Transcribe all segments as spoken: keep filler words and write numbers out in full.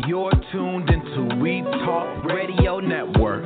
You're tuned into We Talk Radio Network.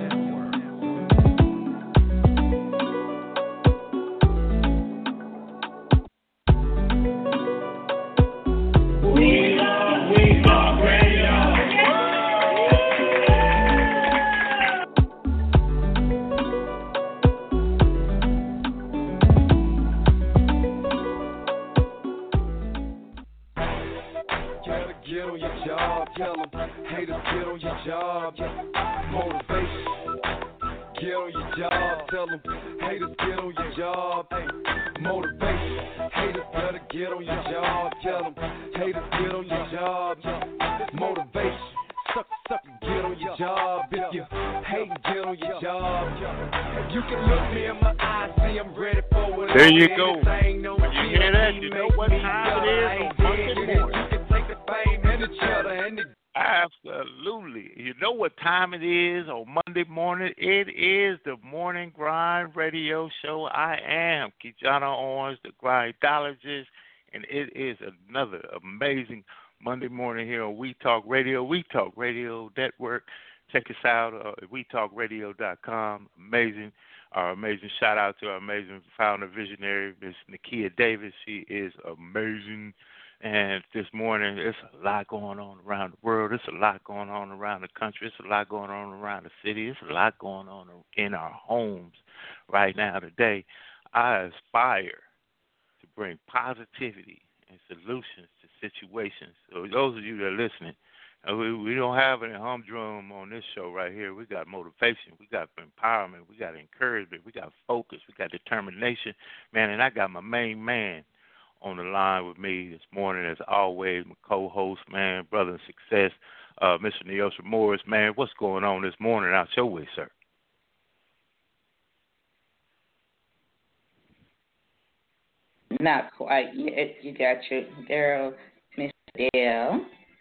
There you go. When you hear that, you know what time it is on Monday morning. Absolutely. You know what time it is on Monday morning. It is the Morning Grind Radio Show. I am Kijana Owens, the grindologist, and it is another amazing Monday morning here on We Talk Radio, We Talk Radio Network. Check us out at we talk radio dot com. Amazing. Our amazing shout out to our amazing founder visionary, Miss Nakia Davis. She is amazing. And this morning, there's a lot going on around the world. There's a lot going on around the country. There's a lot going on around the city. There's a lot going on in our homes right now today. I aspire to bring positivity and solutions to situations. So those of you that are listening, We, we don't have any humdrum on this show right here. We got motivation. We got empowerment. We got encouragement. We got focus. We got determination. Man, and I got my main man on the line with me this morning, as always, my co-host, man, brother in success, uh, Mister Neosha Morris. Man, what's going on this morning out your way, sir? Not quite yet. You got your girl, Miss Dale.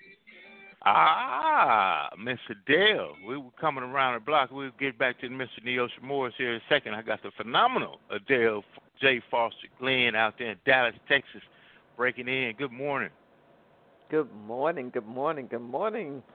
Ah, Mister Dale. We were coming around the block. We'll get back to Mister Neosha Morris here in a second. I got the phenomenal Adele J. Foster Glenn out there in Dallas, Texas, breaking in. Good morning. Good morning, good morning, good morning. Man,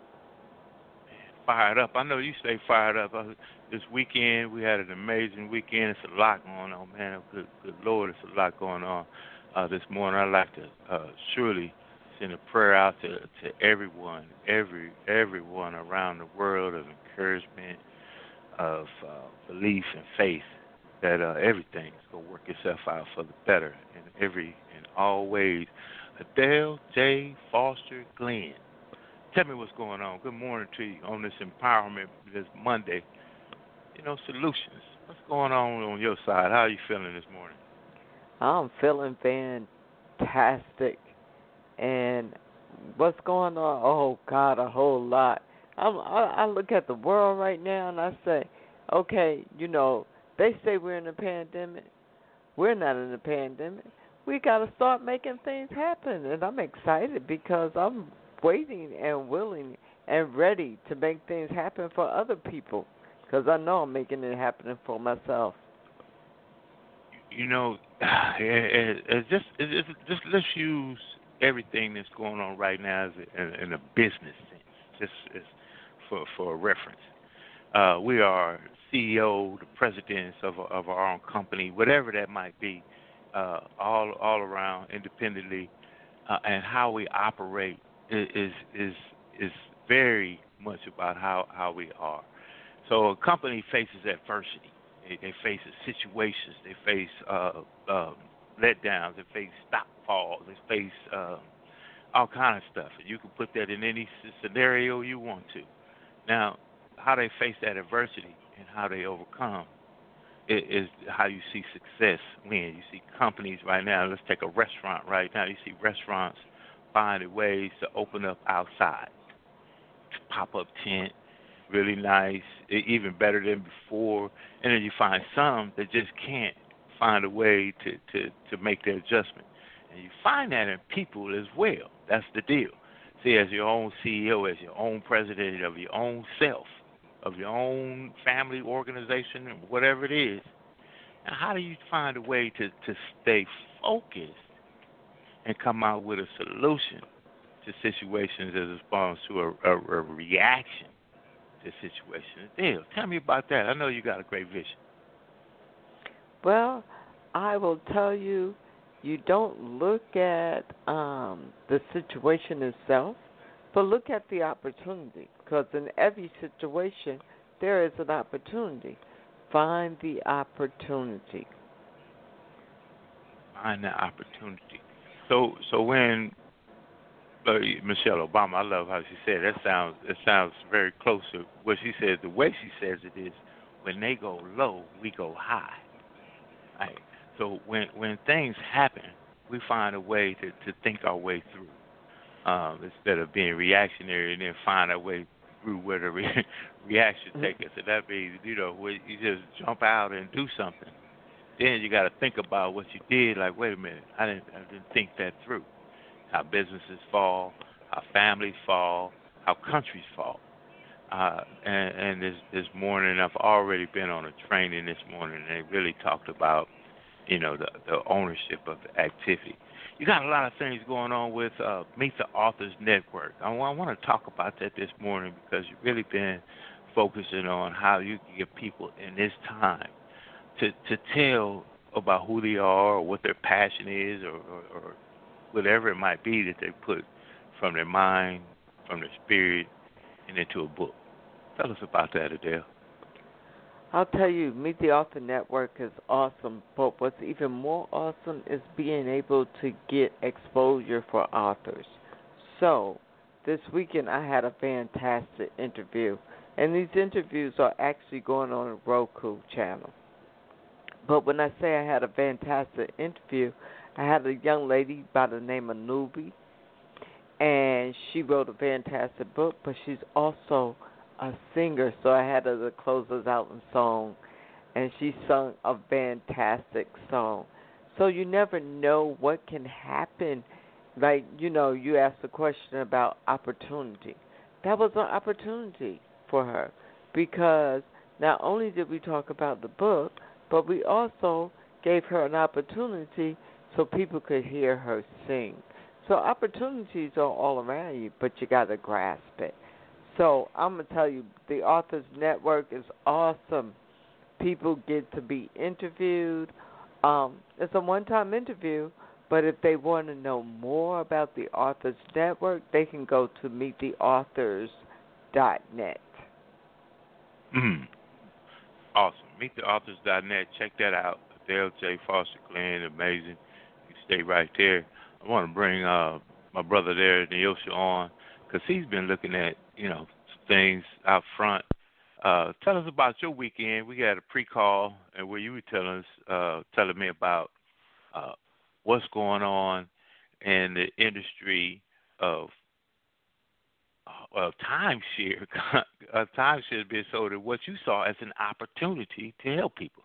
fired up. I know you stay fired up. Uh, this weekend, we had an amazing weekend. It's a lot going on, man. Good, good Lord, it's a lot going on. Uh, this morning, I'd like to uh, surely send a prayer out to, to everyone, every everyone around the world of encouragement, of uh, belief and faith that uh, everything's going to work itself out for the better in every in all ways. Adele J. Foster Glenn, tell me what's going on. Good morning to you on this empowerment this Monday. You know, solutions. What's going on on your side? How are you feeling this morning? I'm feeling fantastic. And what's going on? Oh, God, a whole lot. I'm, I, I look at the world right now and I say, okay, you know, they say we're in a pandemic. We're not in a pandemic. We got to start making things happen. And I'm excited because I'm waiting and willing and ready to make things happen for other people because I know I'm making it happen for myself. You know, it, it, it just, it, it, just let's use everything that's going on right now is in, in a business sense, just as for for a reference. Uh, we are C E O, the presidents of of our own company, whatever that might be, uh, all all around independently, uh, and how we operate is is is very much about how, how we are. So a company faces adversity. They, they face situations. They face uh, uh, letdowns. They face stop falls. They face uh, all kind of stuff. And you can put that in any scenario you want to. Now, how they face that adversity and how they overcome is, is how you see success win. You see companies right now. Let's take a restaurant right now. You see restaurants finding ways to open up outside, pop-up tent, really nice, even better than before. And then you find some that just can't find a way to, to, to make the adjustment. And you find that in people as well. That's the deal. See, as your own C E O, as your own president of your own self, of your own family organization, whatever it is, now how do you find a way to, to stay focused and come out with a solution to situations as a response to a, a, a reaction to situations. Dale, tell me about that. I know you got a great vision. Well, I will tell you, you don't look at um, the situation itself, but look at the opportunity. Because in every situation, there is an opportunity. Find the opportunity. Find the opportunity. So, so when uh, Michelle Obama, I love how she said that. Sounds it sounds very close to what she said. The way she says it is, when they go low, we go high. Right. So when when things happen, we find a way to, to think our way through, um, instead of being reactionary and then find our way through where the re- reaction take us. So that means, you know, when you just jump out and do something, then you got to think about what you did. Like, wait a minute, I didn't I didn't think that through. How businesses fall, how families fall, how countries fall. Uh, and, and this this morning, I've already been on a training this morning, and they really talked about, you know, the, the ownership of the activity. You got a lot of things going on with uh, Meet the Authors Network. I, I want to talk about that this morning because you've really been focusing on how you can get people in this time to to tell about who they are or what their passion is, or, or, or whatever it might be that they put from their mind, from their spirit, and into a book. Tell us about that, Adele. I'll tell you, Meet the Author Network is awesome, but what's even more awesome is being able to get exposure for authors. So, this weekend I had a fantastic interview, and these interviews are actually going on a Roku channel. But when I say I had a fantastic interview, I had a young lady by the name of Nubi, and she wrote a fantastic book, but she's also a singer, so I had her to close us out in song, and she sung a fantastic song. So you never know what can happen. Like, you know, you asked a question about opportunity. That was an opportunity for her, because not only did we talk about the book, but we also gave her an opportunity so people could hear her sing. So opportunities are all around you, but you got to grasp it. So I'm going to tell you, the Authors Network is awesome. People get to be interviewed. Um, it's a one-time interview, but if they want to know more about the Authors Network, they can go to meet the authors dot net. Mm. Awesome. meet the authors dot net. Check that out. Dale J. Foster Glenn, amazing. You stay right there. I want to bring uh, my brother there, Neosha, on, because he's been looking at, you know, things out front. Uh, tell us about your weekend. We had a pre-call, and where you were telling us, uh, telling me about uh, what's going on in the industry of uh, timeshare. uh, timeshare being sold, and what you saw as an opportunity to help people.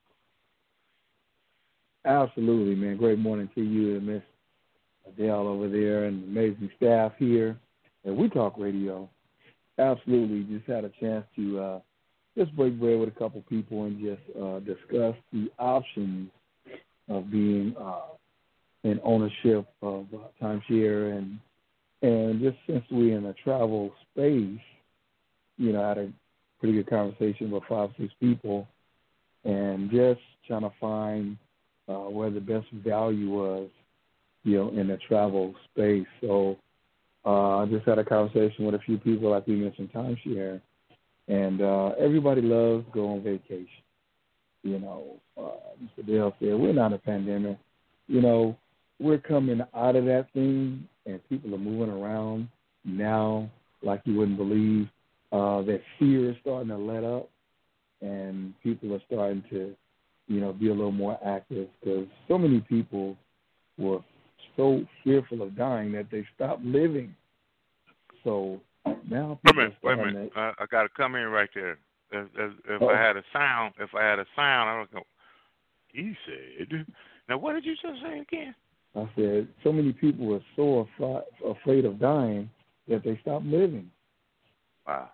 Absolutely, man. Great morning to you and Miss Adele over there and the amazing staff here at We Talk Radio. Absolutely, just had a chance to uh, just break bread with a couple people and just uh, discuss the options of being uh, in ownership of uh, timeshare. And and just since we're in a travel space, you know, I had a pretty good conversation with five, six people, and just trying to find uh, where the best value was, you know, in the travel space. So uh, I just had a conversation with a few people, like we mentioned, timeshare, and uh, everybody loves to go on vacation. You know, uh, Mister Dale said, we're not a pandemic. You know, we're coming out of that thing, and people are moving around now like you wouldn't believe. Uh, that fear is starting to let up, and people are starting to, you know, be a little more active, because so many people were so fearful of dying that they stopped living. So now Wait a people minute, wait a minute. I, I got to come in right there. If, if, if I had a sound, if I had a sound, I would go, he said. Now, what did you just say again? I said so many people were so afri- afraid of dying that they stopped living. Wow.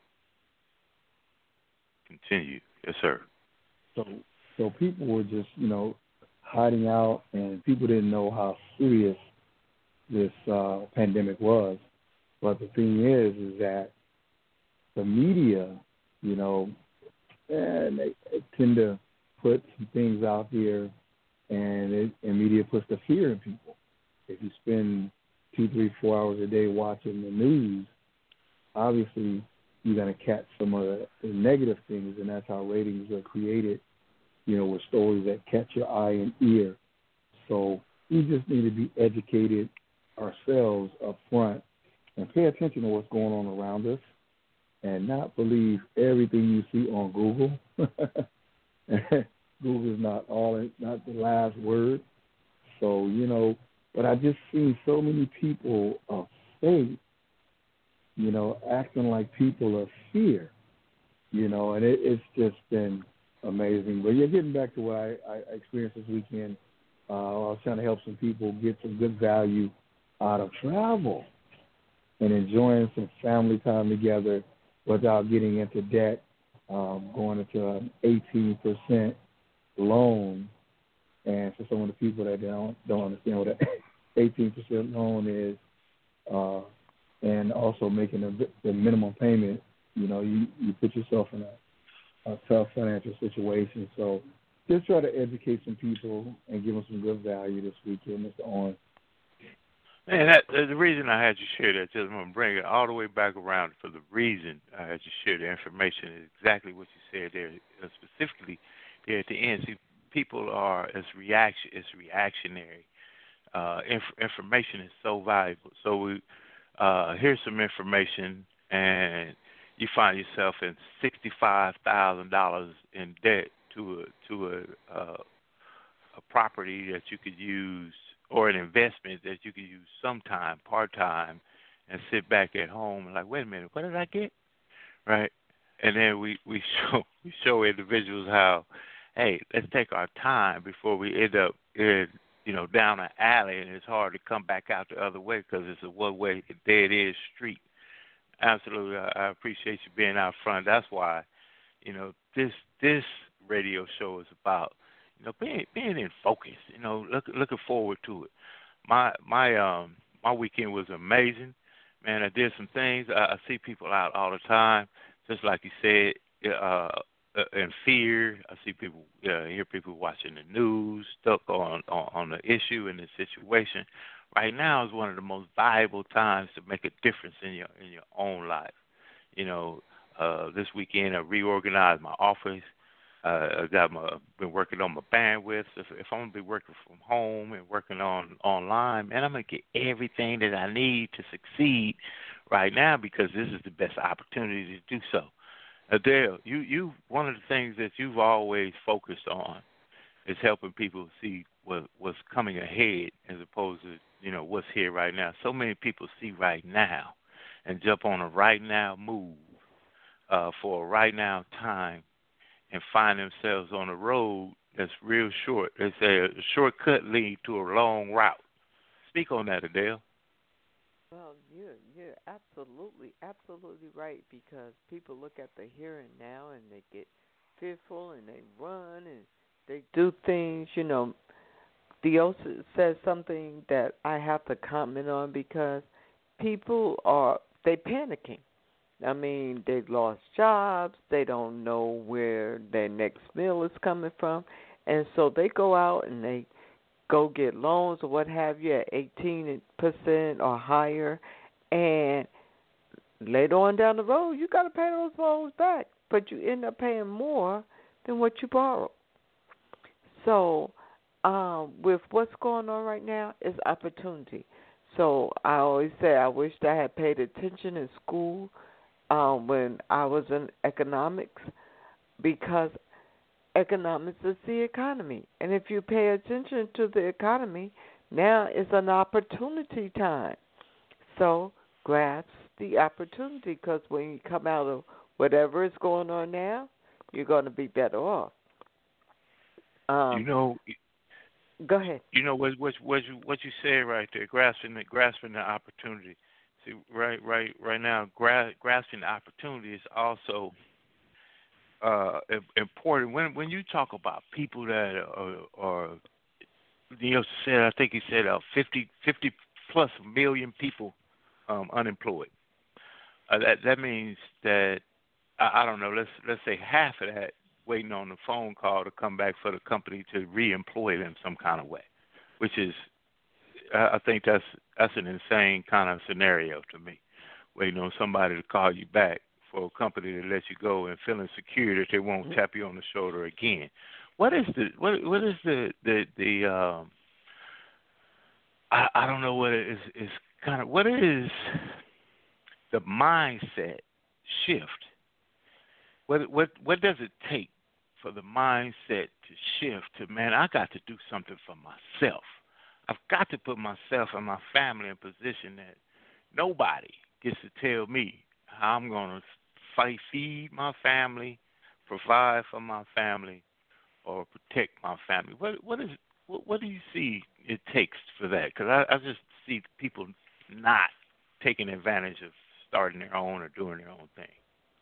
Continue. Yes, sir. So so people were just, you know, hiding out, and people didn't know how serious this uh, pandemic was. But the thing is, is that the media, you know, and they, they tend to put some things out there, and it, and media puts the fear in people. If you spend two, three, four hours a day watching the news, obviously you're going to catch some of the, the negative things, and that's how ratings are created, you know, with stories that catch your eye and ear. So we just need to be educated ourselves up front and pay attention to what's going on around us and not believe everything you see on Google. Google is not all, not the last word. So, you know, but I just seen so many people of faith, you know, acting like people of fear, you know, and it, it's just been amazing. But yeah, getting back to what I, I experienced this weekend, uh, I was trying to help some people get some good value out of travel and enjoying some family time together without getting into debt, um, going into an eighteen percent loan. And for some of the people that don't don't understand what an eighteen percent loan is, uh, and also making the, the minimum payment, you know, you, you put yourself in a, a tough financial situation. So just try to educate some people and give them some good value this weekend, Mister Owen. Man, that, the reason I had you share that, just I'm going to bring it all the way back around for the reason I had you share the information is exactly what you said there, uh, specifically there at the end. See, people are as reaction, it's reactionary. Uh, inf- information is so valuable. So we uh, here's some information, and you find yourself in sixty-five thousand dollars in debt to a to a, uh, a property that you could use, or an investment that you could use sometime, part-time, and sit back at home and like, wait a minute, what did I get? Right? And then we, we show we show individuals how, hey, let's take our time before we end up in, you know, down an alley, and it's hard to come back out the other way because it's a one-way, dead-end street. Absolutely. I, I appreciate you being out front. That's why, you know, this this radio show is about, you know, being being in focus. You know, look, looking forward to it. My my um my weekend was amazing, man. I did some things. I, I see people out all the time, just like you said, uh, in fear. I see people, uh, hear people watching the news, stuck on, on on the issue and the situation. Right now is one of the most valuable times to make a difference in your in your own life. You know, uh, this weekend I reorganized my office. Uh, I got my been working on my bandwidth. If, if I'm gonna be working from home and working on online, man, I'm gonna get everything that I need to succeed right now because this is the best opportunity to do so. Adele, you you one of the things that you've always focused on is helping people see what what's coming ahead as opposed to, you know, what's here right now. So many people see right now and jump on a right now move uh, for a right now time, and find themselves on a road that's real short. They say a shortcut lead to a long route. Speak on that, Adele. Well, you're, you're absolutely, absolutely right, because people look at the here and now and they get fearful and they run and they do things. You know, Dio says something that I have to comment on because people are, they panicking. I mean, they've lost jobs. They don't know where their next meal is coming from. And so they go out and they go get loans or what have you at eighteen percent or higher. And later on down the road, you got to pay those loans back. But you end up paying more than what you borrowed. So um, with what's going on right now, it's opportunity. So I always say I wish I had paid attention in school Um, when I was in economics, because economics is the economy. And if you pay attention to the economy, now is an opportunity time. So grasp the opportunity, because when you come out of whatever is going on now, you're going to be better off. Um, you know, go ahead. You know what what what you what you said right there, grasping the grasping the opportunity. See, right, right, right now, gra- grasping the opportunity is also uh, important. When when you talk about people that are, are Neil said, I think he said, uh, fifty, fifty plus million people um, unemployed. Uh, that that means that I, I don't know. Let's let's say half of that waiting on the phone call to come back for the company to reemploy them some kind of way, which is I I think that's that's an insane kind of scenario to me. Waiting on somebody to call you back for a company to let you go and feeling secure that they won't tap you on the shoulder again. What is the what what is the the the um I, I don't know what it is is kind of what is the mindset shift? What what what does it take for the mindset to shift to, man, I got to do something for myself. I've got to put myself and my family in position that nobody gets to tell me how I'm going to fight, feed my family, provide for my family, or protect my family. What what is what, what do you see it takes for that? Because I, I just see people not taking advantage of starting their own or doing their own thing.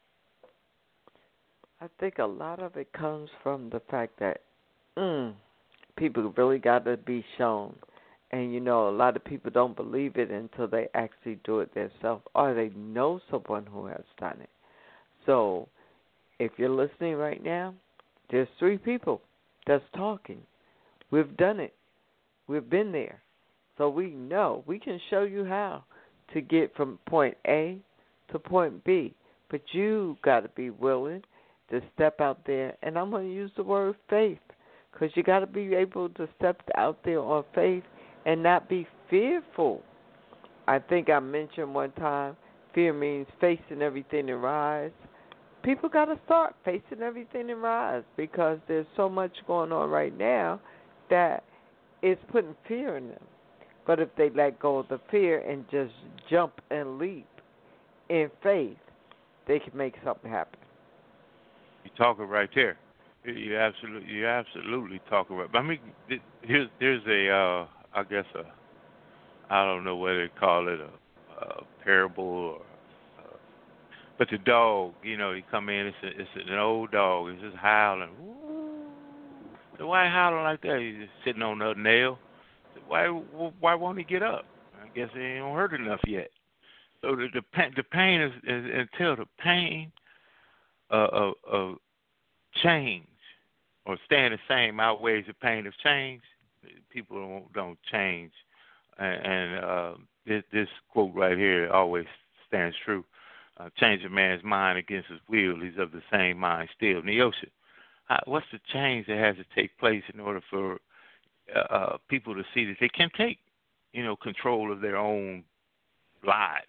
I think a lot of it comes from the fact that mm, people really got to be shown. And, you know, a lot of people don't believe it until they actually do it themselves or they know someone who has done it. So if you're listening right now, there's three people that's talking. We've done it. We've been there. So we know. We can show you how to get from point A to point B. But you got to be willing to step out there. And I'm going to use the word faith because you got to be able to step out there on faith and not be fearful. I think I mentioned one time, fear means facing everything and rise. People got to start facing everything and rise because there's so much going on right now that it's putting fear in them. But if they let go of the fear and just jump and leap in faith, they can make something happen. You're talking right there. You absolutely, you absolutely talking right. I mean, here's there's a, uh, I guess a, I don't know what they call it, a, a parable, or, uh, but the dog, you know, he come in, it's a, it's an old dog, he's just howling. Woo. Why howling like that? He's just sitting on a nail. Why, why won't he get up? I guess he ain't hurt enough yet. So the the, the pain is, is until the pain uh, of, of change or staying the same outweighs the pain of change. People don't, don't change, and, and uh, this, this quote right here always stands true. Uh, change a man's mind against his will, he's of the same mind still. Neosha, uh, what's the change that has to take place in order for uh, uh, people to see that they can take, you know, control of their own lives?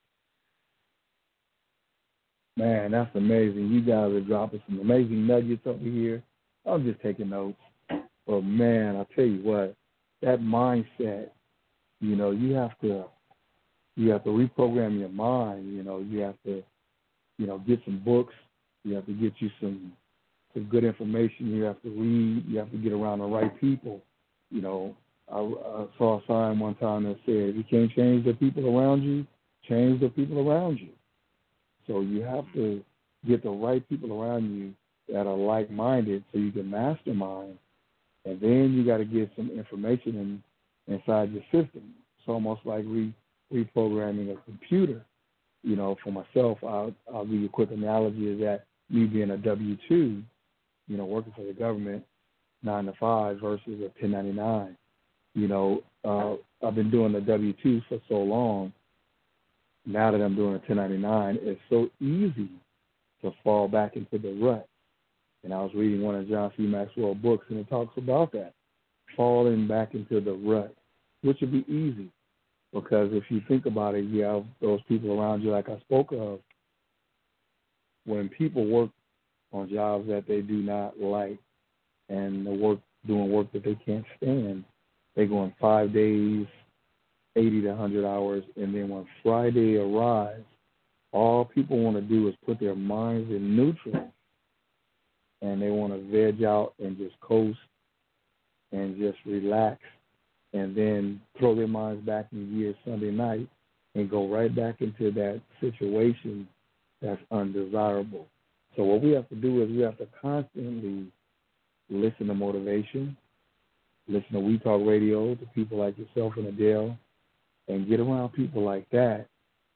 Man, that's amazing. You guys are dropping some amazing nuggets over here. I'm just taking notes. But, man, I tell you what, that mindset, you know, you have to you have to reprogram your mind. You know, you have to, you know, get some books. You have to get you some, some good information. You have to read. You have to get around the right people. You know, I, I saw a sign one time that said, if you can't change the people around you, change the people around you. So you have to get the right people around you that are like-minded so you can mastermind. And then you got to get some information in, inside your system. It's almost like re, reprogramming a computer. You know, for myself, I'll, I'll give you a quick analogy is that me being a W two, you know, working for the government, nine to five versus a ten ninety-nine. You know, uh, I've been doing the W two for so long. Now that I'm doing a ten ninety-nine, it's so easy to fall back into the rut. And I was reading one of John C. Maxwell's books, and it talks about that, falling back into the rut, which would be easy. Because if you think about it, you have those people around you like I spoke of. When people work on jobs that they do not like and the work doing work that they can't stand, they go on five days, eighty to one hundred hours, and then when Friday arrives, all people want to do is put their minds in neutral, and they want to veg out and just coast and just relax, and then throw their minds back in gear Sunday night and go right back into that situation that's undesirable. So what we have to do is we have to constantly listen to motivation, listen to We Talk Radio, to people like yourself and Adele, and get around people like that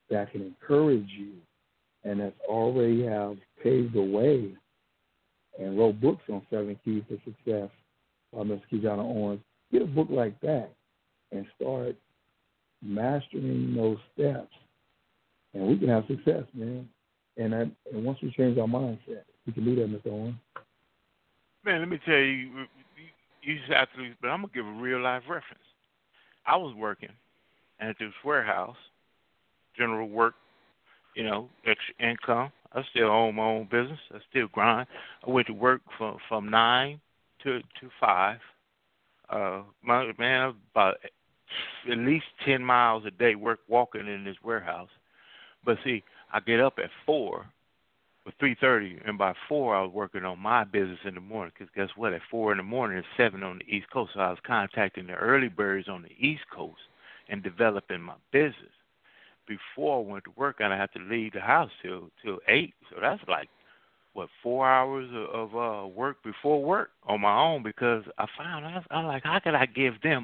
that can encourage you and that's already have paved the way and wrote books on seven keys to success by Mister Kijana Owens, get a book like that and start mastering those steps, and we can have success, man. And that, and once we change our mindset, we can do that, Mister Owens. Man, let me tell you, you just have to, but I'm going to give a real life reference. I was working at this warehouse, general work, you know, extra income. I still own my own business. I still grind. I went to work from, from nine to to five. Uh, my man, I was about at least ten miles a day work walking in this warehouse. But see, I get up at four or three thirty, and by four I was working on my business in the morning. Because guess what? At four in the morning, it's seven on the East Coast. So I was contacting the early birds on the East Coast and developing my business. Before I went to work, and I had to leave the house till till eight. So that's like what four hours of, of uh, work before work on my own, because I found I was, I'm like, how could I give them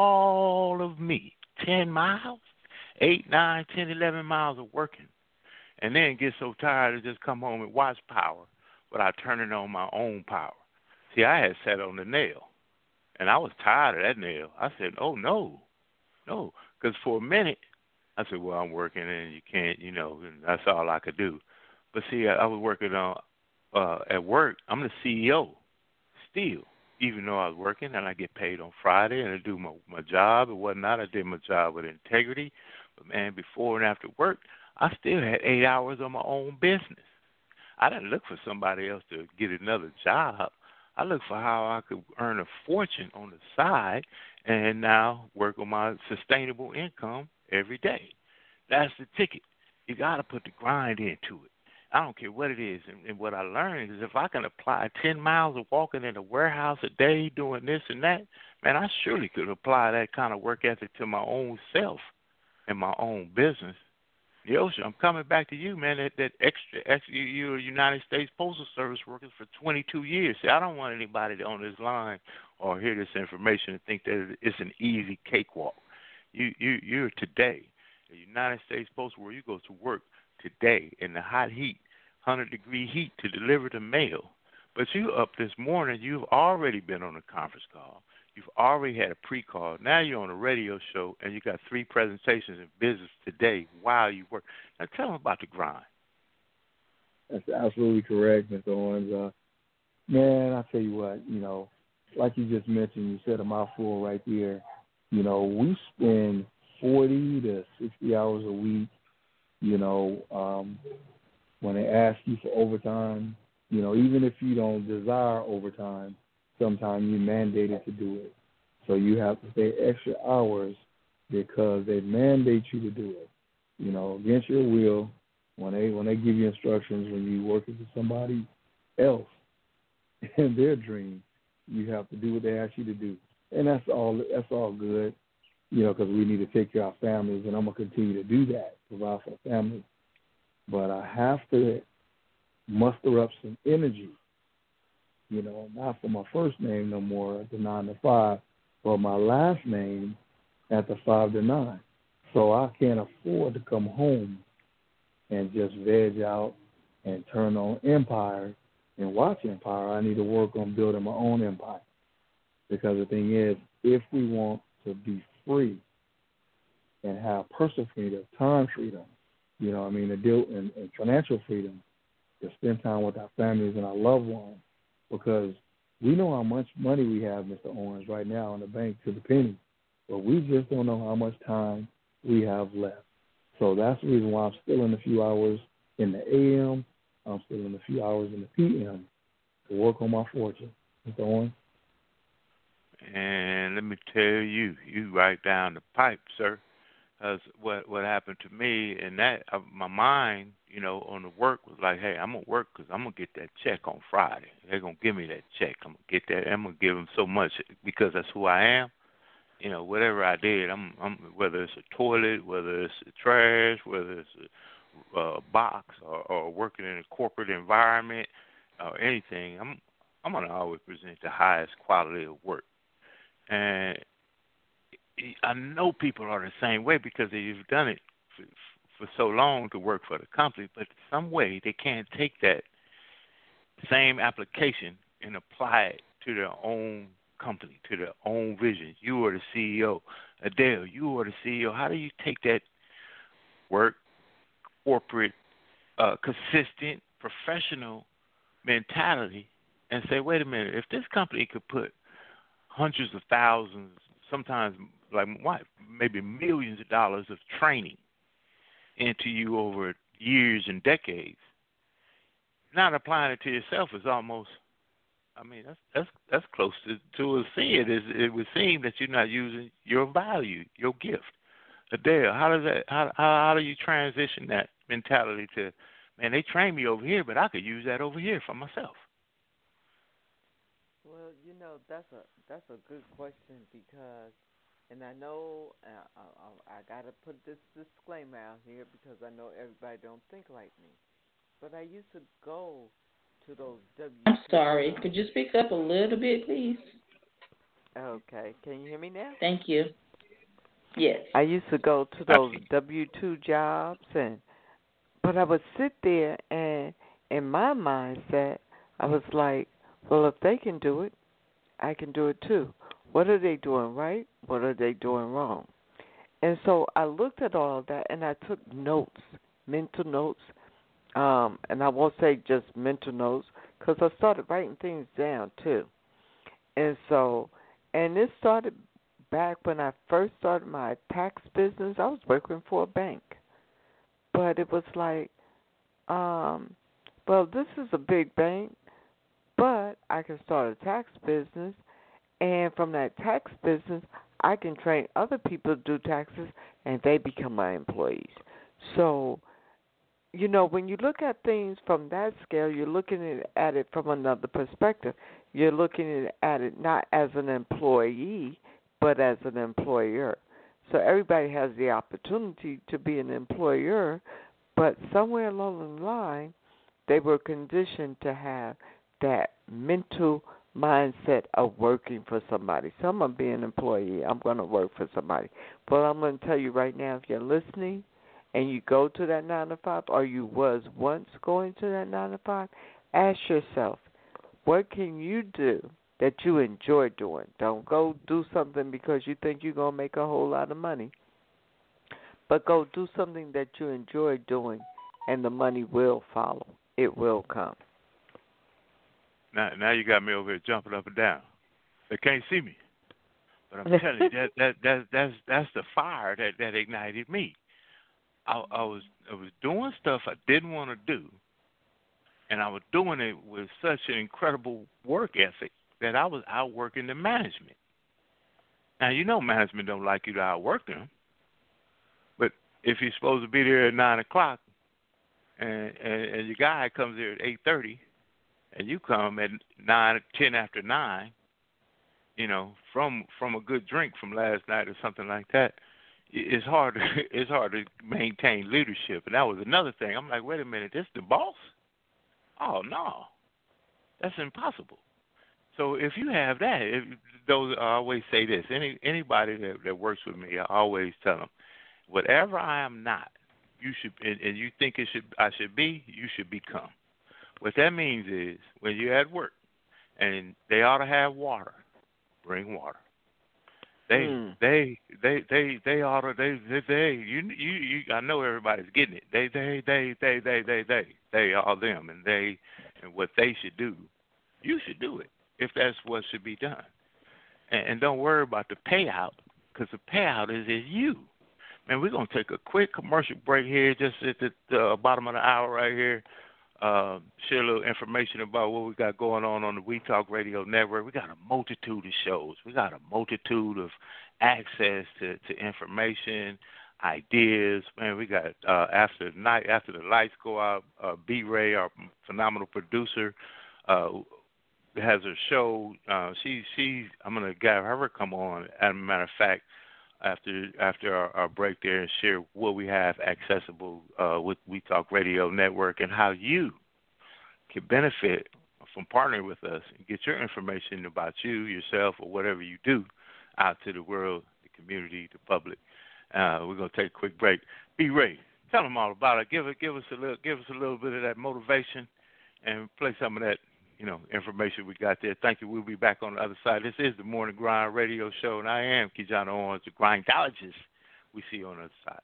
all of me, ten miles, eight, nine, ten, eleven miles of working, and then get so tired to just come home and watch power, without turning on my own power. See, I had sat on the nail, and I was tired of that nail. I said, oh no, no, because for a minute. I said, well, I'm working and you can't, you know, and that's all I could do. But see, I, I was working on, uh, at work, I'm the C E O still, even though I was working and I get paid on Friday and I do my, my job and whatnot. I did my job with integrity. But, man, before and after work, I still had eight hours of my own business. I didn't look for somebody else to get another job. I looked for how I could earn a fortune on the side and now work on my sustainable income every day. That's the ticket. You got to put the grind into it. I don't care what it is. And, and what I learned is if I can apply ten miles of walking in a warehouse a day doing this and that, man, I surely could apply that kind of work ethic to my own self and my own business. Yosha, I'm coming back to you, man. That, that extra, extra, you're a United States Postal Service worker for twenty-two years. See, I don't want anybody on this line or hear this information and think that it's an easy cakewalk. You, you, you're today, the United States Postal, where you go to work today in the hot heat, one hundred degree heat to deliver the mail. But you up this morning, you've already been on a conference call. You've already had a pre-call. Now you're on a radio show, and you got three presentations in business today while you work. Now tell them about the grind. That's absolutely correct, Mister Owens. Uh, man, I tell you what, you know, like you just mentioned, you said a mouthful right there. You know, we spend forty to sixty hours a week, you know, um, when they ask you for overtime, you know, even if you don't desire overtime, sometimes you're mandated to do it. So you have to stay extra hours because they mandate you to do it, you know, against your will. When they when they give you instructions, when you're working for somebody else in their dream, you have to do what they ask you to do. And that's all that's all good, you know, because we need to take care of our families, and I'm going to continue to do that, provide for the family. But I have to muster up some energy, you know, not for my first name no more at the nine to five, but my last name at the five to nine. So I can't afford to come home and just veg out and turn on Empire and watch Empire. I need to work on building my own empire. Because the thing is, if we want to be free and have personal freedom, time freedom, you know, I mean, to deal and, and financial freedom, to spend time with our families and our loved ones, because we know how much money we have, Mister Owens, right now in the bank to the penny, but we just don't know how much time we have left. So that's the reason why I'm still in a few hours in the A M. I'm still in a few hours in the P M to work on my fortune, Mister Owens. And let me tell you, you right down the pipe, sir. Because what what happened to me, and that uh, my mind, you know, on the work was like, hey, I'm gonna work because I'm gonna get that check on Friday. They're gonna give me that check. I'm gonna get that. I'm gonna give them so much because that's who I am. You know, whatever I did, I'm, I'm whether it's a toilet, whether it's a trash, whether it's a, a box, or, or working in a corporate environment, or anything. I'm I'm gonna always present the highest quality of work. And I know people are the same way because they've done it for, for so long to work for the company, but some way they can't take that same application and apply it to their own company, to their own vision. You are the C E O. Adele, you are the C E O. How do you take that work, corporate, uh, consistent, professional mentality and say, wait a minute, if this company could put hundreds of thousands, sometimes like what, maybe millions of dollars of training into you over years and decades, not applying it to yourself is almost, I mean, that's that's that's close to, to a sin. It, it would seem that you're not using your value, your gift. Adele, how does that? How, how how do you transition that mentality to, man, they trained me over here, but I could use that over here for myself? Well, you know, that's a that's a good question because, and I know uh, I, I got to put this disclaimer out here because I know everybody don't think like me, but I used to go to those W. I'm sorry. Could you speak up a little bit, please? Okay. Can you hear me now? Thank you. Yes. I used to go to those W two jobs, and but I would sit there, and in my mindset, I was like, well, if they can do it, I can do it too. What are they doing right? What are they doing wrong? And so I looked at all of that, and I took notes, mental notes, um, and I won't say just mental notes because I started writing things down too. And so, and this started back when I first started my tax business. I was working for a bank. But it was like, um, well, this is a big bank, but I can start a tax business, and from that tax business, I can train other people to do taxes, and they become my employees. So, you know, when you look at things from that scale, you're looking at it from another perspective. You're looking at it not as an employee, but as an employer. So everybody has the opportunity to be an employer, but somewhere along the line, they were conditioned to have that mental mindset of working for somebody. So I'm going to be an employee. I'm going to work for somebody. But I'm going to tell you right now, if you're listening and you go to that nine to five, or you was once going to that nine to five, ask yourself, what can you do that you enjoy doing? Don't go do something because you think you're going to make a whole lot of money. But go do something that you enjoy doing, and the money will follow. It will come. Now, now you got me over here jumping up and down. They can't see me, but I'm telling you that that that that's that's the fire that, that ignited me. I, I was I was doing stuff I didn't want to do, and I was doing it with such an incredible work ethic that I was outworking the management. Now, you know management don't like you to outwork them, but if you're supposed to be there at nine o'clock, and and, and your guy comes there at eight thirty, and you come at nine, ten after nine, you know, from from a good drink from last night or something like that, it's hard to, it's hard to maintain leadership. And that was another thing. I'm like, wait a minute, this the boss? Oh no, that's impossible. So if you have that, if those I always say this. Any anybody that, that works with me, I always tell them, whatever I am not, you should, and, and you think it should, I should be, you should become. What that means is when you're at work and they ought to have water, bring water. They mm. they they they they ought to they they, they you, you you I know everybody's getting it. They they they they they they they they are them, and they and what they should do, you should do it if that's what should be done. And, and don't worry about the payout, because the payout is is you. Man, we're gonna take a quick commercial break here, just at the, the bottom of the hour right here. Uh, share a little information about what we got going on on the We Talk Radio Network. We got a multitude of shows. We got a multitude of access to, to information, ideas. Man, we got uh, after the night, after the lights go out, uh, B. Ray, our phenomenal producer, uh, has her show. Uh, she she I'm gonna have her come on. As a matter of fact, after after our, our break there, and share what we have accessible uh, with We Talk Radio Network and how you can benefit from partnering with us and get your information about you, yourself, or whatever you do out to the world, the community, the public. Uh, we're going to take a quick break. B. Ray, tell them all about it. Give it, give us a little, give us a little bit of that motivation, and play some of that, you know, information we got there. Thank you. We'll be back on the other side. This is the Morning Grind Radio Show, and I am Kijana Owens, the grindologist. We see you on the other side.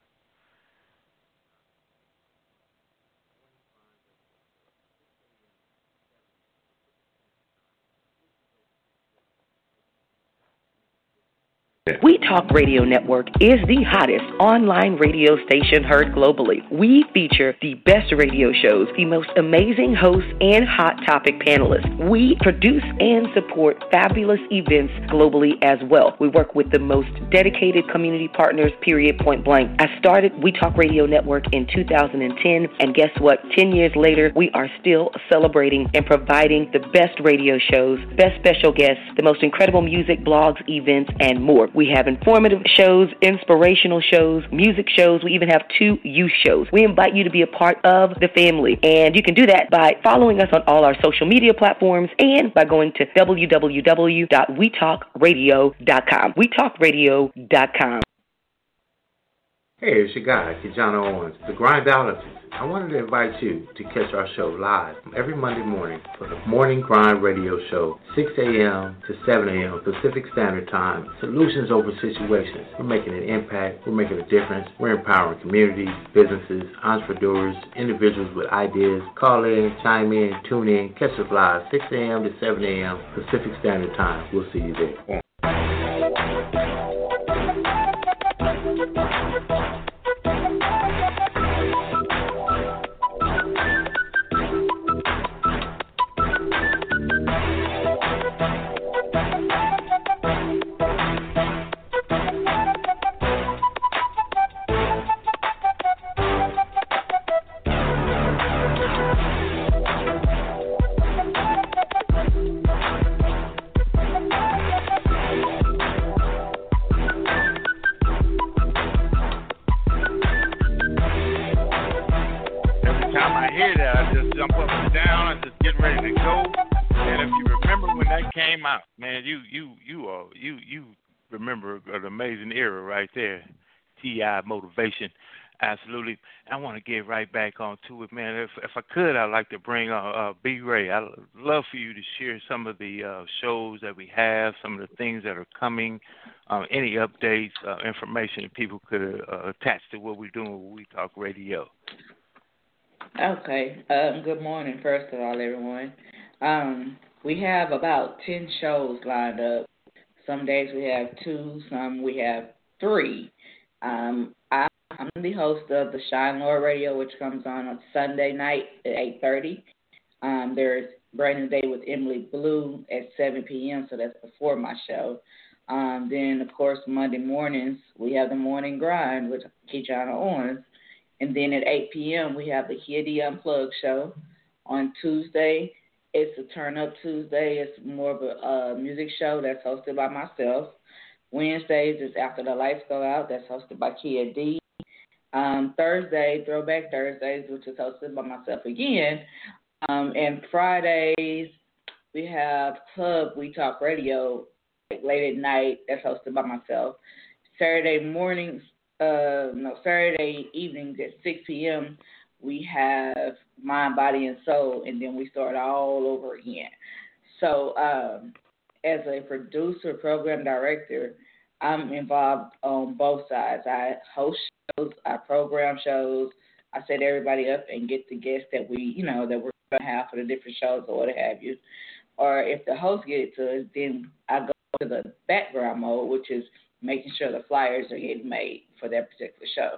We Talk Radio Network is the hottest online radio station heard globally. We feature the best radio shows, the most amazing hosts, and hot topic panelists. We produce and support fabulous events globally as well. We work with the most dedicated community partners, period, point blank. I started We Talk Radio Network in two thousand ten, and guess what? Ten years later, we are still celebrating and providing the best radio shows, best special guests, the most incredible music, blogs, events, and more. We have informative shows, inspirational shows, music shows. We even have two youth shows. We invite you to be a part of the family, and you can do that by following us on all our social media platforms and by going to w w w dot we talk radio dot com. we talk radio dot com. Hey, it's your guy, Kijana Owens, the grindologist. I wanted to invite you to catch our show live every Monday morning for the Morning Grind Radio Show, six a.m. to seven a.m. Pacific Standard Time. Solutions over situations. We're making an impact. We're making a difference. We're empowering communities, businesses, entrepreneurs, individuals with ideas. Call in, chime in, tune in, catch us live, six a.m. to seven a.m. Pacific Standard Time. We'll see you there. An amazing era right there. T I motivation, absolutely. I want to get right back on to it, man. If if I could, I'd like to bring uh, uh B Ray. I'd love for you to share some of the uh, shows that we have, some of the things that are coming, uh, any updates, uh, information that people could uh, attach to what we're doing with We Talk Radio. Okay. Um, good morning, first of all, everyone. Um, we have about ten shows lined up. Some days we have two, some we have three. Um, I, I'm the host of the Shine Lord Radio, which comes on on Sunday night at eight thirty. Um, there's Brand New Day with Emily Blue at seven p.m., so that's before my show. Um, then, of course, Monday mornings, we have the Morning Grind with Kijana Owens. And then at eight p.m., we have the Hiddy Unplugged show. On Tuesday, it's a Turn Up Tuesday. It's more of a uh, music show that's hosted by myself. Wednesdays is After the Lights Go Out. That's hosted by Kia D. Um, Thursday, Throwback Thursdays, which is hosted by myself again. Um, and Fridays, we have Club We Talk Radio, like late at night. That's hosted by myself. Saturday mornings, uh, no, Saturday evenings at six p.m., we have Mind, Body, and Soul, and then we start all over again. So um, as a producer, program director, I'm involved on both sides. I host shows, I program shows, I set everybody up and get the guests that we, you know, that we're going to have for the different shows or what have you. Or if the host gets it to us, then I go to the background mode, which is making sure the flyers are getting made for that particular show.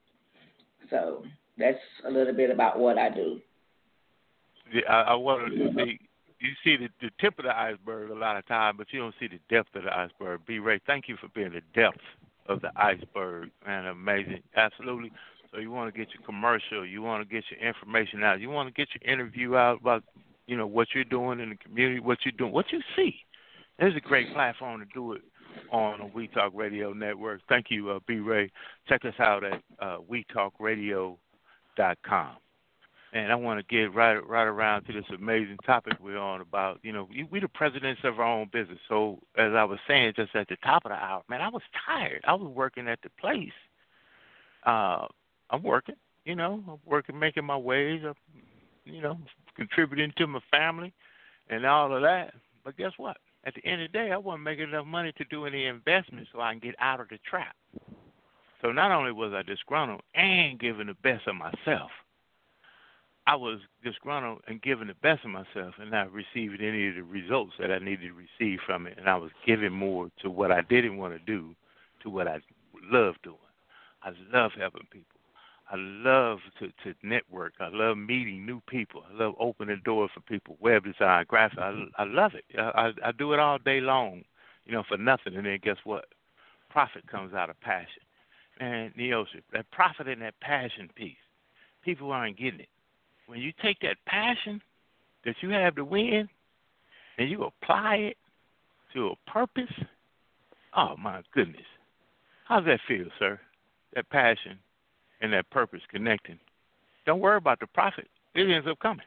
So that's a little bit about what I do. Yeah, I, I wanted to see, you see the, the tip of the iceberg a lot of times, but you don't see the depth of the iceberg. B. Ray, thank you for being the depth of the iceberg, man. Amazing. Absolutely. So you want to get your commercial, you want to get your information out, you want to get your interview out about, you know, what you're doing in the community, what you're doing, what you see. There's a great platform to do it on a We Talk Radio Network. Thank you, uh, B. Ray. Check us out at uh, we talk radio dot com. And I want to get right right around to this amazing topic we're on about, you know, we, we the presidents of our own business. So as I was saying just at the top of the hour, man, I was tired. I was working at the place. Uh, I'm working. You know, I'm working, making my ways. I'm, you know, contributing to my family and all of that. But guess what? At the end of the day, I wasn't making enough money to do any investments so I can get out of the trap. So not only was I disgruntled and giving the best of myself, I was disgruntled and giving the best of myself and not receiving any of the results that I needed to receive from it. And I was giving more to what I didn't want to do to what I love doing. I love helping people. I love to, to network. I love meeting new people. I love opening doors for people, web design, graphics. I, I love it. I, I do it all day long, you know, for nothing. And then guess what? Profit comes out of passion. And, Neosha, that profit and that passion piece, people aren't getting it. When you take that passion that you have to win and you apply it to a purpose, oh, my goodness. How does that feel, sir? That passion and that purpose connecting. Don't worry about the profit. It ends up coming.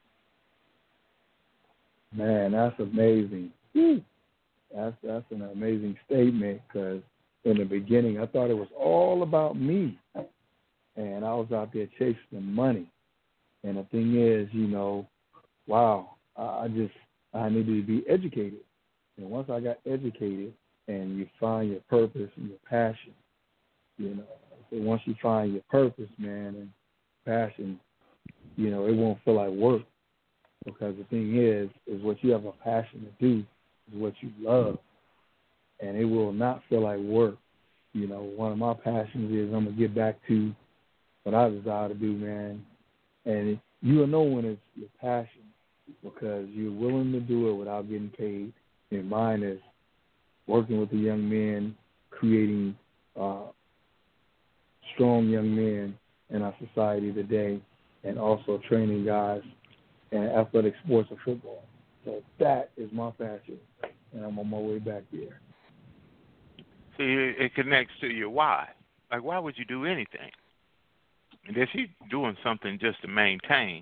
Man, that's amazing. Woo. That's that's an amazing statement because in the beginning I thought it was all about me, and I was out there chasing the money. And the thing is, you know, wow, I just I needed to be educated. And once I got educated, and you find your purpose and your passion, you know. So once you find your purpose, man, and passion, you know, it won't feel like work. Because the thing is, is what you have a passion to do is what you love. And it will not feel like work. You know, one of my passions is I'm going to get back to what I desire to do, man. And you will know when it's your passion because you're willing to do it without getting paid. And mine is working with the young men, creating uh, strong young men in our society today, and also training guys in athletic sports and football. So that is my passion, and I'm on my way back there. See, it connects to your why. Like, why would you do anything? And if you're doing something just to maintain,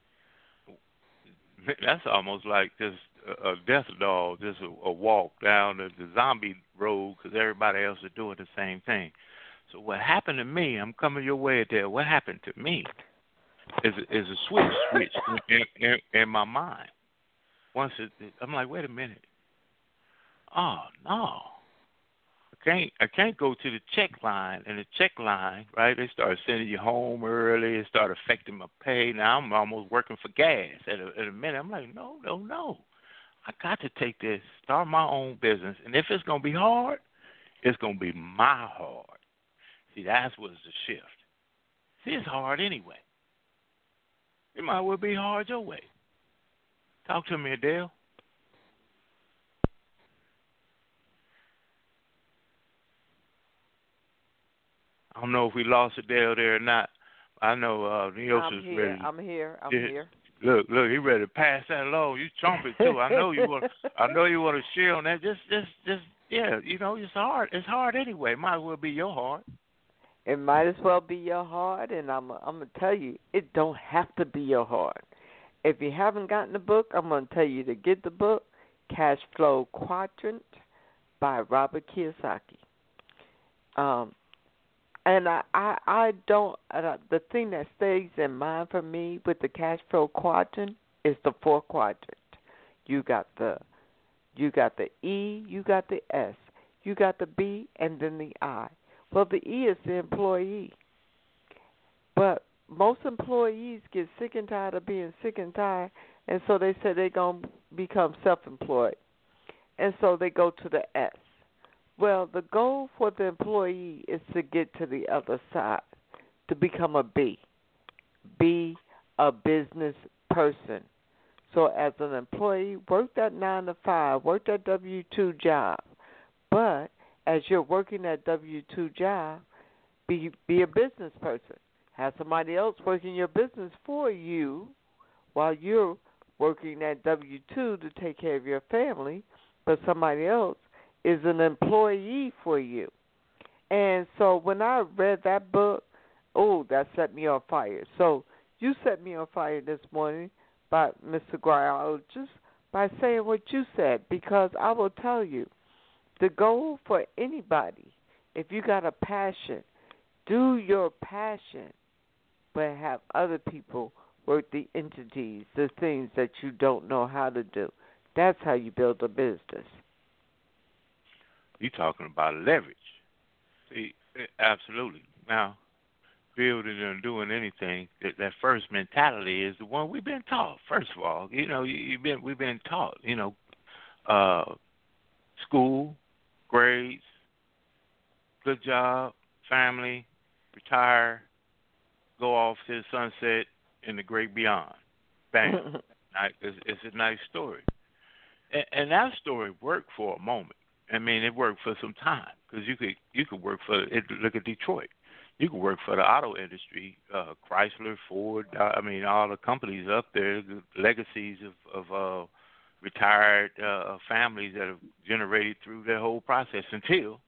that's almost like just a death doll, just a, a walk down the, the zombie road because everybody else is doing the same thing. So what happened to me, I'm coming your way there, what happened to me is, is a switch switch in, in, in my mind. Once it, I'm like, wait a minute. Oh, no. I can't, I can't go to the check line, and the check line, right, they start sending you home early. It start affecting my pay. Now I'm almost working for gas at a, at a minute. I'm like, no, no, no. I got to take this, start my own business, and if it's going to be hard, it's going to be my hard. See, that's what's the shift. See, it's hard anyway. It might well be hard your way. Talk to me, Adele. I don't know if we lost Adele there or not. I know uh, Neosha's I'm here. ready. I'm here. I'm yeah. here. Look, look, he ready to pass that along. You trumpet too. I know you want. I know you want to share on that. Just, just, just, yeah. You know, it's hard. It's hard anyway. Might as well be your heart. It might as well be your heart, and I'm, I'm gonna tell you, it don't have to be your heart. If you haven't gotten the book, I'm gonna tell you to get the book, Cash Flow Quadrant by Robert Kiyosaki. Um. And I, I, I don't, uh, the thing that stays in mind for me with the cash flow quadrant is the four quadrant. You got the, you got the E, you got the S, you got the B, and then the I. Well, the E is the employee. But most employees get sick and tired of being sick and tired, and so they say they're going to become self-employed. And so they go to the S. Well, the goal for the employee is to get to the other side, to become a B, be a business person. So as an employee, work that nine to five, work that W two job. But as you're working that W two job, be be a business person. Have somebody else working your business for you while you're working that W two to take care of your family, but somebody else is an employee for you. And so when I read that book, oh, that set me on fire. So you set me on fire this morning, by Mister Grial, just by saying what you said, because I will tell you, the goal for anybody, if you got a passion do your passion, but have other people work the entities, the things that you don't know how to do. That's how you build a business. You're talking about leverage. See, absolutely. Now, building and doing anything, that, that first mentality is the one we've been taught. First of all, you know, you, you've been we've been taught. You know, uh, school, grades, good job, family, retire, go off to the sunset in the great beyond. Bam. it's, it's a nice story. And, and that story worked for a moment. I mean, it worked for some time because you could you could work for it. Look at Detroit. You could work for the auto industry, uh, Chrysler, Ford. Uh, I mean, all the companies up there, the legacies of, of uh, retired uh, families that have generated through their whole process until,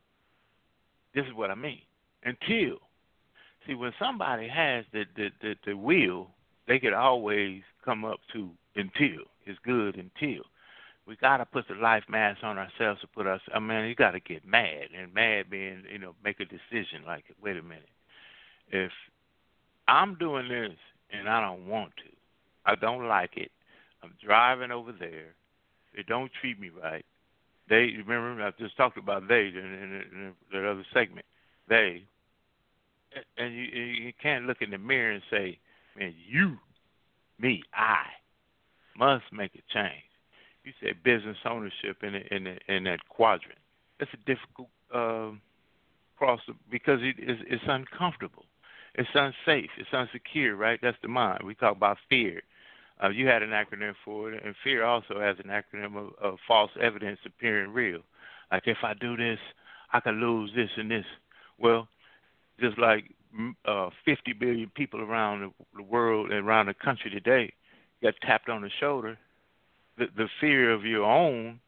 this is what I mean, until, see, when somebody has the, the, the, the will, they could always come up to until. It's good until. We got to put the life mask on ourselves to put us, I mean, you got to get mad, and mad being, you know, make a decision like, wait a minute. If I'm doing this and I don't want to, I don't like it, I'm driving over there, they don't treat me right. They, remember, I just talked about they in, in, in that other segment. They, and you, you can't look in the mirror and say, man, you, me, I must make a change. You said business ownership in the, in the, in that quadrant. It's a difficult uh, cross because it is it's uncomfortable, it's unsafe, it's unsecure. Right? That's the mind. We talk about fear. Uh, you had an acronym for it, and fear also has an acronym of, of false evidence appearing real. Like if I do this, I could lose this and this. Well, just like uh, fifty billion people around the, the world and around the country today got tapped on the shoulder. The, the fear of your own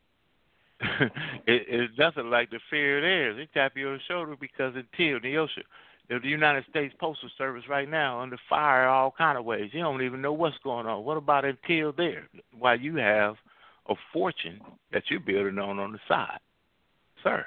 it, it's nothing like the fear of theirs. They tap you on the shoulder because until the ocean, the United States Postal Service right now under fire all kind of ways. You don't even know what's going on. What about until there? While you have a fortune that you're building on on the side, sir.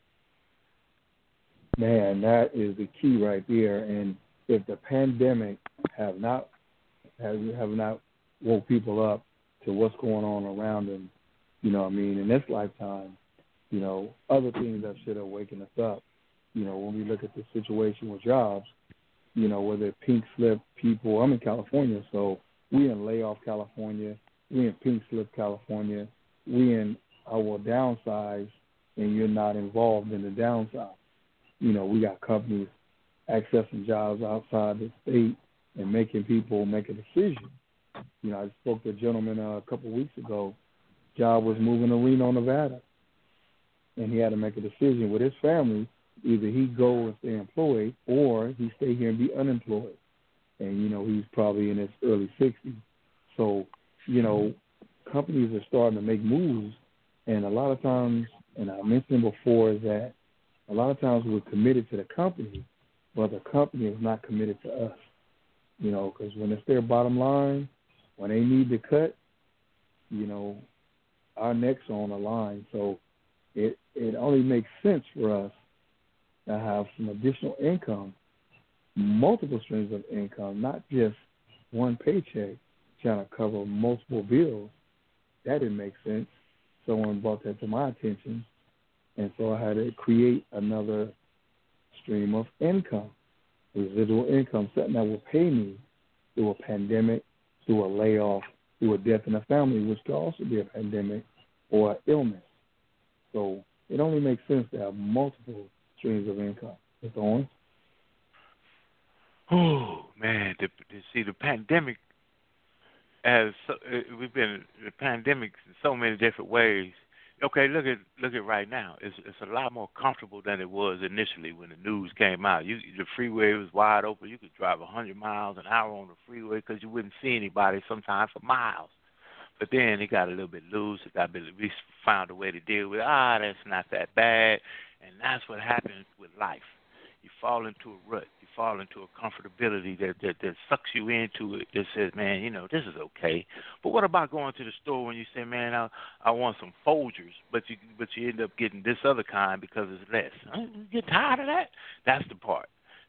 Man, that is the key right there. And if the pandemic have not have, have not woke people up to what's going on around them, you know what I mean, in this lifetime, you know, other things that should have waken us up. You know, when we look at the situation with jobs, you know, whether pink slip people, I'm in California, so we in layoff California, we in pink slip California, we in our downsize, and you're not involved in the downside. You know, we got companies accessing jobs outside the state and making people make a decision. You know, I spoke to a gentleman uh, a couple of weeks ago. Job was moving to Reno, Nevada, and he had to make a decision with his family. Either he go and stay employed, or he stay here and be unemployed. And you know, he's probably in his early sixties. So, you know, companies are starting to make moves, and a lot of times, and I mentioned before, is that a lot of times we're committed to the company, but the company is not committed to us. You know, because when it's their bottom line, when they need to cut, you know, our neck's on the line. So it it only makes sense for us to have some additional income, multiple streams of income, not just one paycheck trying to cover multiple bills. That didn't make sense. Someone brought that to my attention, and so I had to create another stream of income, residual income, something that will pay me through a pandemic, through a layoff, through a death in the family, which could also be a pandemic or an illness. So it only makes sense to have multiple streams of income. Mister Owens? Oh, man, the, the, see, the pandemic has, so, we've been, the pandemic in so many different ways. Okay, look at look at right now. It's it's a lot more comfortable than it was initially when the news came out. You, the freeway was wide open. You could drive one hundred miles an hour on the freeway because you wouldn't see anybody sometimes for miles. But then it got a little bit loose. It got a bit, we found a way to deal with, ah, that's not that bad. And that's what happens with life. You fall into a rut. You fall into a comfortability that, that, that sucks you into it. That says, man, you know, this is okay. But what about going to the store when you say, man, I, I want some Folgers, but you but you end up getting this other kind because it's less? You get tired of that? That's the part.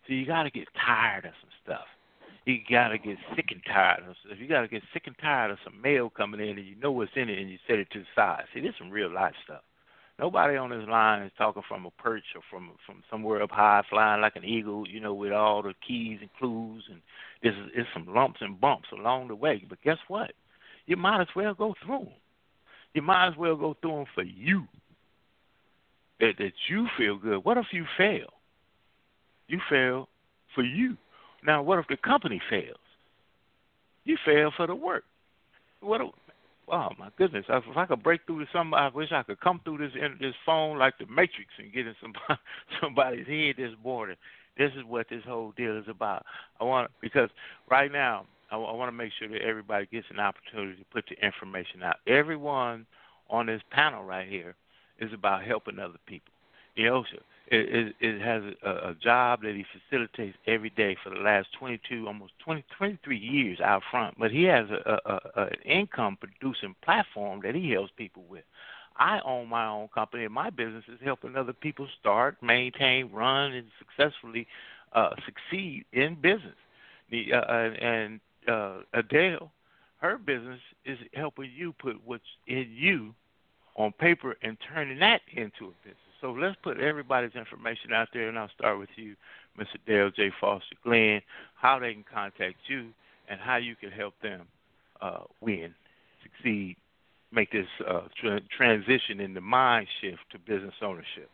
See, you got to get tired of some stuff. You got to get sick and tired of stuff. You got to get sick and tired of some mail coming in and you know what's in it and you set it to the side. See, this is some real life stuff. Nobody on this line is talking from a perch or from from somewhere up high, flying like an eagle, you know, with all the keys and clues. And this is it's some lumps and bumps along the way. But guess what? You might as well go through them. You might as well go through them for you. That, that you feel good. What if you fail? You fail for you. Now, what if the company fails? You fail for the work. What? If, oh my goodness! If I could break through to somebody, I wish I could come through this this phone like the Matrix and get in somebody, somebody's head this morning. This is what this whole deal is about. I want because right now I, I want to make sure that everybody gets an opportunity to put the information out. Everyone on this panel right here is about helping other people. Neosha, it, it, it has a, a job that he facilitates every day for the last twenty-two, almost twenty, twenty-three years out front. But he has a, a, a, an income-producing platform that he helps people with. I own my own company, and my business is helping other people start, maintain, run, and successfully uh, succeed in business. The, uh, and uh, Adele, her business is helping you put what's in you on paper and turning that into a business. So let's put everybody's information out there, and I'll start with you, Mister Dale J. Foster Glenn, how they can contact you and how you can help them uh, win, succeed, make this uh, tra- transition in the mind shift to business ownership.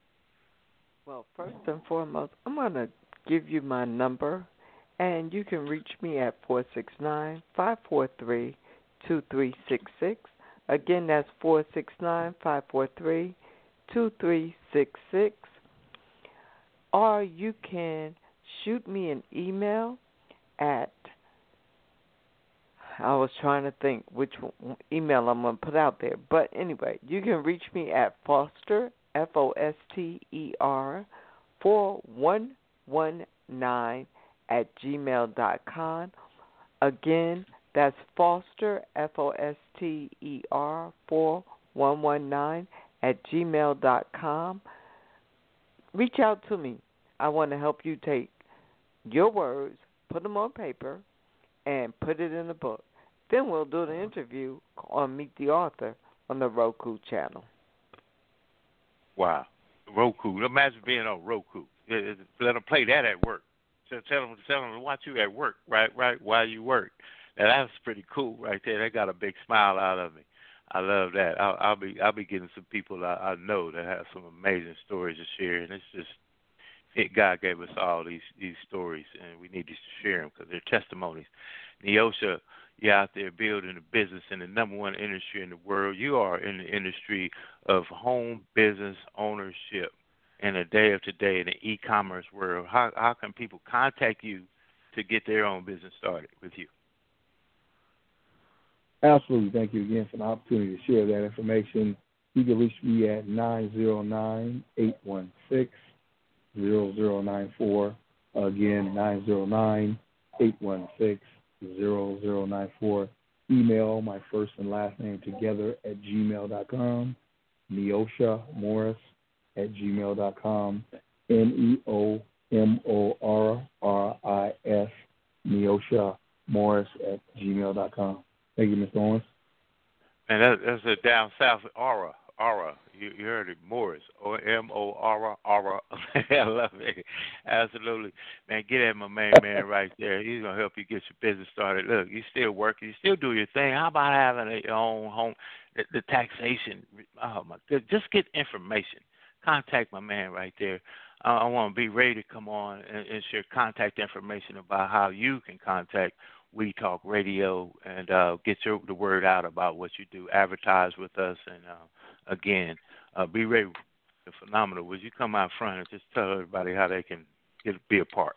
Well, first and foremost, I'm going to give you my number, and you can reach me at four six nine, five four three, two three six six. Again, that's four six nine, five four three, two three six six. Or you can shoot me an email at, I was trying to think which email I'm going to put out there. But anyway, you can reach me at Foster, F O S T E R, four one one nine at gmail dot com. Again, that's Foster, F O S T E R, four one one nine at gmail dot com. Reach out to me. I want to help you take your words, put them on paper, and put it in a book. Then we'll do the interview on Meet the Author on the Roku channel. Wow. Roku. Imagine being on Roku. Let them play that at work. So tell them, tell them to watch you at work, right, right, while you work. Now, that's pretty cool right there. That got a big smile out of me. I love that. I'll, I'll be I'll be getting some people I, I know that have some amazing stories to share, and it's just it, God gave us all these these stories, and we need to share them because they're testimonies. Neosha, you're out there building a business in the number one industry in the world. You are in the industry of home business ownership in the day of today in the e-commerce world. How how can people contact you to get their own business started with you? Absolutely. Thank you again for the opportunity to share that information. You can reach me at nine zero nine, eight one six, zero zero nine four. Again, nine zero nine, eight one six, zero zero nine four. Email my first and last name together at gmail dot com. Neosha Morris at gmail dot com. N E O M O R R I S, Neosha Morris at gmail dot com. Thank you, Mister Owens. And that, that's a down south aura, aura. You, you heard it, Morris, O M O R A, aura. I love it. Absolutely, man. Get at my main man right there. He's gonna help you get your business started. Look, you still working, you still do your thing. How about having your own home? The, the taxation. Oh my good. Just get information. Contact my man right there. I, I want to be ready to come on and, and share contact information about how you can contact We Talk Radio and uh, get your, the word out about what you do. Advertise with us, and uh, again, uh, be ready. Phenomenal. Would you come out front and just tell everybody how they can get be a part?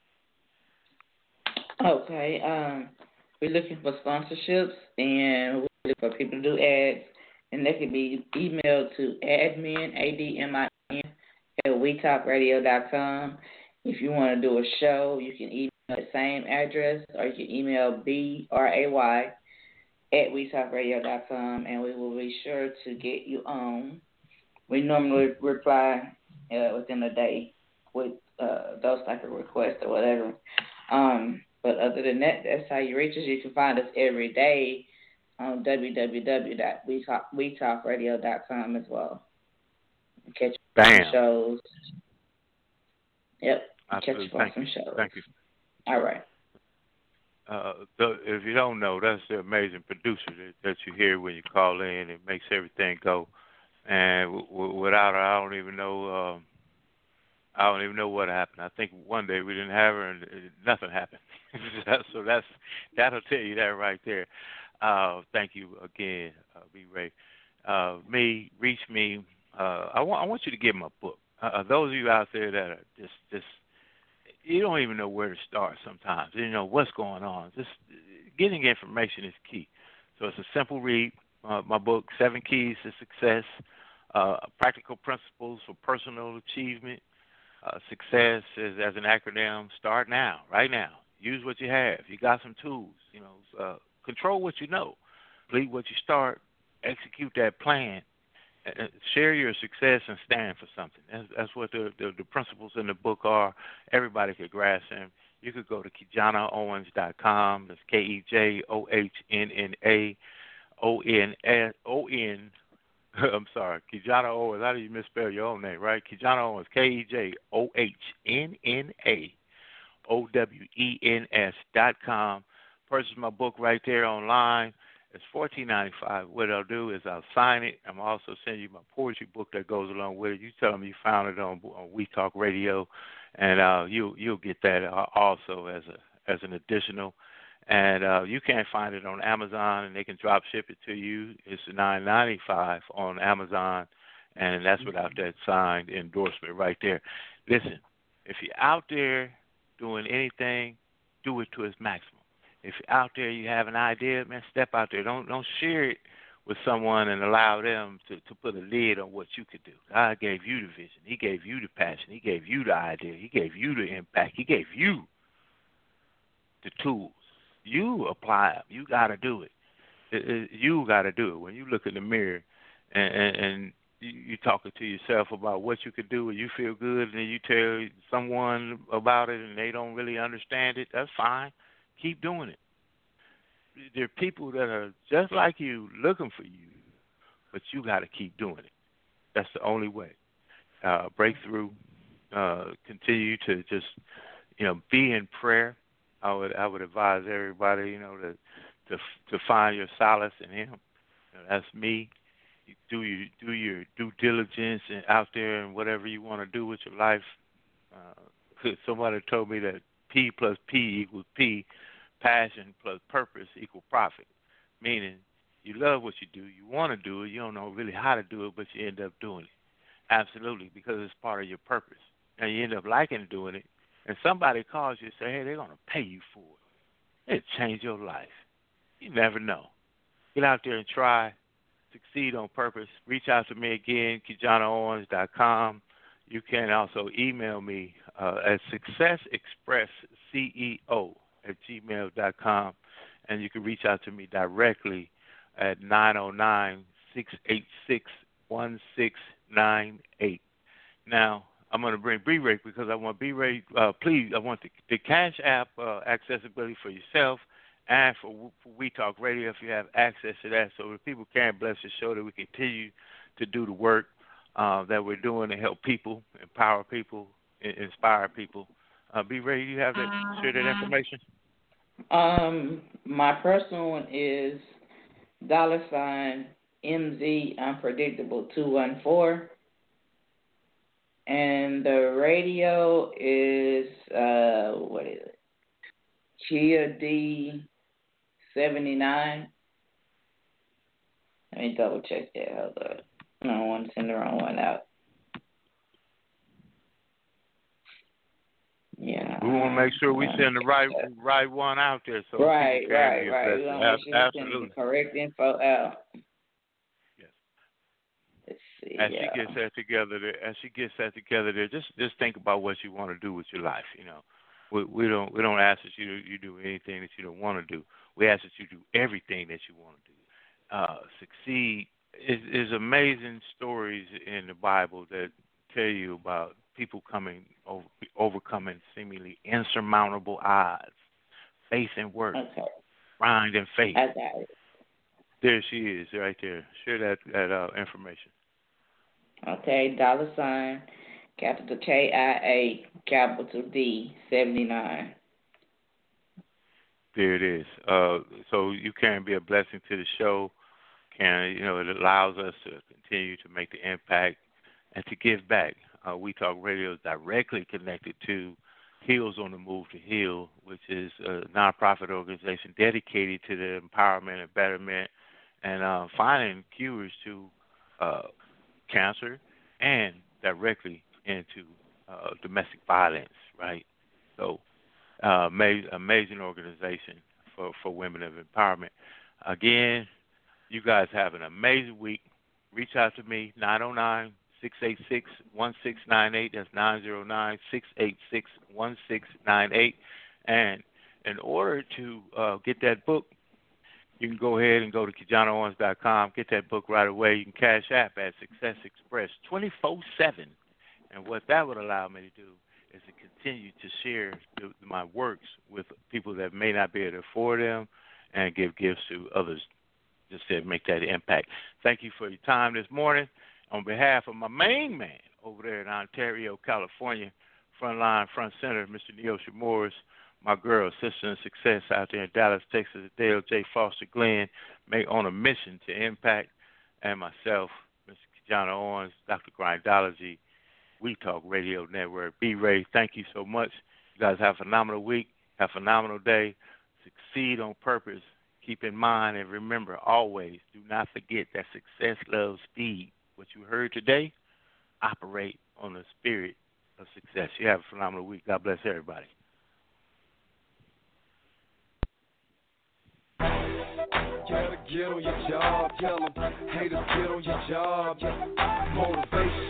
Okay. Um, we're looking for sponsorships, and we're looking for people to do ads, and they can be emailed to admin, A D M I N, at we talk radio dot com. If you want to do a show, you can email the same address, or you can email B R A Y at we talk radio dot com, and we will be sure to get you on. We normally reply uh, within a day with uh, those type of requests or whatever. Um, but other than that, that's how you reach us. You can find us every day on w w w dot we talk radio dot com as well. Catch Bam. some shows. Yep. Absolutely. Catch you on Thank some you. shows. Thank you. All right. Uh, the, if you don't know, that's the amazing producer that, that you hear when you call in. It makes everything go. And w- w- without her, I don't even know. Um, I don't even know what happened. I think one day we didn't have her, and uh, nothing happened. So that's that'll tell you that right there. Uh, thank you again, uh, B. Ray. Uh, me, reach me. Uh, I want I want you to get my book. Uh, those of you out there that are just just you don't even know where to start sometimes. You know what's going on. Just getting information is key. So it's a simple read. Uh, my book, Seven Keys to Success, uh, Practical Principles for Personal Achievement. Uh, success is as an acronym. Start now, right now. Use what you have. You got some tools. You know, uh, control what you know. Complete what you start. Execute that plan. Uh, share your success and stand for something. That's, that's what the, the the principles in the book are. Everybody could grasp them. You could go to Kejana Owens dot com. That's K E J O H N N A O N S O N. I'm sorry, Kejana Owens. How do you misspell your own name, right? Kejana Owens, K E J O H N N A O W E N S dot com. Purchase my book right there online. It's fourteen ninety five. What I'll do is I'll sign it. I'm also sending you my poetry book that goes along with it. You tell them you found it on, on We Talk Radio, and uh, you you'll get that also as a as an additional. And uh, you can't find it on Amazon, and they can drop ship it to you. It's nine ninety five on Amazon, and that's without that signed endorsement right there. Listen, if you're out there doing anything, do it to its maximum. If you're out there, you have an idea, man, step out there. Don't don't share it with someone and allow them to, to put a lid on what you could do. God gave you the vision. He gave you the passion. He gave you the idea. He gave you the impact. He gave you the tools. You apply them. You got to do it. It, it. You got to do it. When you look in the mirror and, and, and you, you talking to yourself about what you could do and you feel good, and then you tell someone about it and they don't really understand it, that's fine. Keep doing it. There are people that are just like you looking for you, but you got to keep doing it. That's the only way. Uh, breakthrough, uh, continue to just, you know, be in prayer. I would I would advise everybody, you know, to to to find your solace in Him. You know, that's me. You do you do your due diligence and out there and whatever you want to do with your life. Uh, somebody told me that P plus P equals P. Passion plus purpose equal profit, meaning you love what you do, you want to do it, you don't know really how to do it, but you end up doing it. Absolutely, because it's part of your purpose. And you end up liking doing it, and somebody calls you and say, hey, they're going to pay you for it. It'll change your life. You never know. Get out there and try. Succeed on purpose. Reach out to me again, Kejana Owens dot com. You can also email me uh, at success express C E O at gmail dot com, and you can reach out to me directly at nine oh nine, six eight six, one six nine eight. Now, I'm going to bring B-Ray because I want B-Ray, uh, please, I want the, the Cash App uh, accessibility for yourself and for, for We Talk Radio if you have access to that, so that people can bless the show, that we continue to do the work uh, that we're doing to help people, empower people, inspire people. Uh, B-Ray, you have that, share that information? Um, my personal one is dollar sign M Z Unpredictable two one four, and the radio is uh, what is it? Kia D seventy nine. Let me double check that. Hold up. I don't want to send the wrong one out. Yeah, we want to make sure we send the right right one out there, so right, people can right, be right. We want to make sure we send the correct info out. Yes. Let's see. As yeah. she gets that together, there, as she gets that together, there, just just think about what you want to do with your life. You know, we, we don't we don't ask that you you do anything that you don't want to do. We ask that you do everything that you want to do. Uh, succeed. Is is amazing stories in the Bible that tell you about people coming over, over odds. Faith and work. Okay. Grind and faith. I got it. There she is, right there. Share that that uh, information. Okay, dollar sign, capital K I A, capital D, seventy-nine. There it is. Uh, so you can be a blessing to the show. Can you know it allows us to continue to make the impact and to give back. Uh, We Talk Radio is directly connected to Heals on the Move to Heal, which is a nonprofit organization dedicated to the empowerment and betterment and uh, finding cures to uh, cancer and directly into uh, domestic violence, right? So, uh, amazing, amazing organization for, for women of empowerment. Again, you guys have an amazing week. Reach out to me, nine oh nine, six eight six, one six nine eight. That's nine oh nine, six eight six, one six nine eight. And in order to uh, get that book, you can go ahead and go to Kijana Owens dot com, get that book right away. You can cash app at Success Express twenty-four seven. And what that would allow me to do is to continue to share the, my works with people that may not be able to afford them and give gifts to others just to make that impact. Thank you for your time this morning. On behalf of my main man over there in Ontario, California, front line, front center, Mister Neosha Morris, my girl, sister in success out there in Dallas, Texas, Dale J. Foster Glenn, make on a mission to impact, and myself, Mister Kijana Owens, Doctor Grindology, We Talk Radio Network. B-Ray, thank you so much. You guys have a phenomenal week, have a phenomenal day. Succeed on purpose. Keep in mind and remember always, do not forget that success loves speed. What you heard today, operate on the spirit of success. You have a phenomenal week. God bless everybody. Gotta get on your job, tell them haters get on your job, motivation.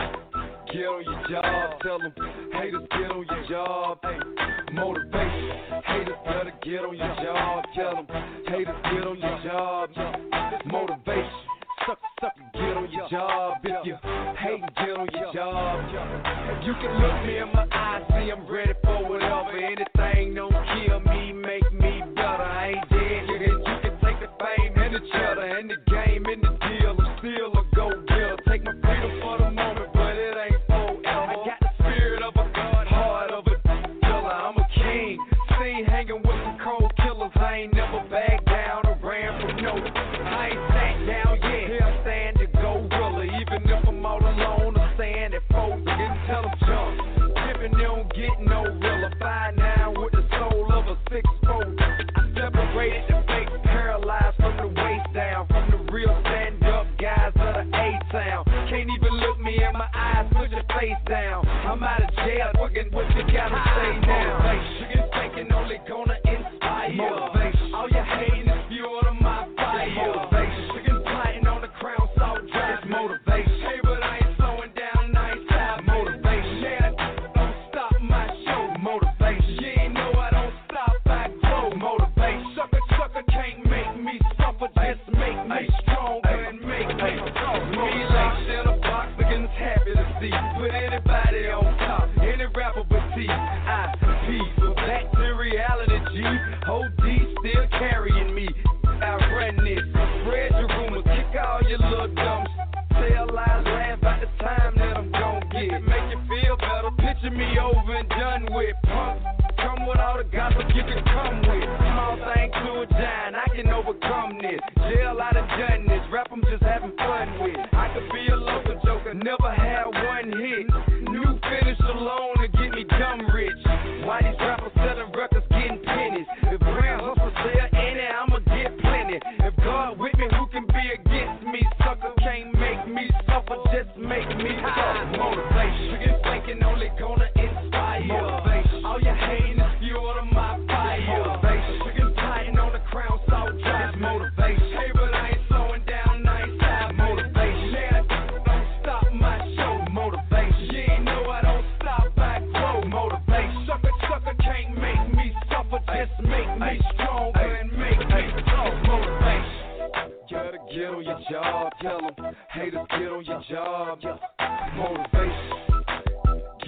Get on your job, tell them haters get on your job, motivation. Haters better get on your job, tell them haters get on your job, motivation. Suck, suck, get on your job. If you hate, get on your job. You can look me in my eyes, see I'm ready for whatever. Anything don't kill me, make me better. I ain't dead, you can, you can take the fame and the cheddar and the game and the deal. I'm still a go-getter. Take my freedom for the moment, but it ain't forever. I got the spirit of a god, heart of a killer. I'm a king, seen hanging with some cold killers. I ain't never backed down or ran from no. I ain't sat down yet. Here I stand to go gorilla. Even if I'm all alone, I'm saying that folks didn't tell them jump. Tipping, they don't get no realer. Five nine with the soul of a six four. I separated the fake, paralyzed from the waist down. From the real stand up guys of the A-Town. Can't even look me in my eyes, put your face down. I'm out of jail, working what you gotta say now. Motivation, thinking only gonna inspire. Motivation, all you hating is fuel to my fire. Motivation, chicken plotting on the crown, salt dry. Motivation, hey, but I ain't slowing down, nice time. Motivation, yeah, don't stop my show. Motivation, you ain't know I don't stop, I grow. Motivation, sucker, sucker can't make me suffer, just make me stronger and make me grow. Me locked in a box, begins happy to see. Put anybody on top, any rapper but T. I P, so back to reality, G. O D still carrying me. I run this, spread your rumors, kick all your little dumb shit. Tell lies, laugh about the time that I'm gon' get. Make you feel better, picture me over and done with. Punk, come with all the gossip you can come with. Small thing to a giant, I can overcome this. Jail, I done done this, rap I'm just having fun with. I could be a local joker, never had one hit. New finish alone to get me dumb rich. Why these rappers selling records, getting pennies? If real hustle sell any, I'ma get plenty. If God with me, who can be against me? Sucker can't make me suffer, just make me high. Motivation, you thinking only gonna inspire. Motivation, all you hating is fuel to my fire. Motivation, you can plotting on the crown, salt dry. Motivation, hey, but I ain't slowing down, nice time. Motivation, yeah, don't stop my show. Motivation, you ain't know I don't stop, I grow. Motivation, sucker, sucker can't make me suffer, just make me stronger and make me grow. Motivation, gotta get on your job, tell them haters get on your job. Motivation, get on your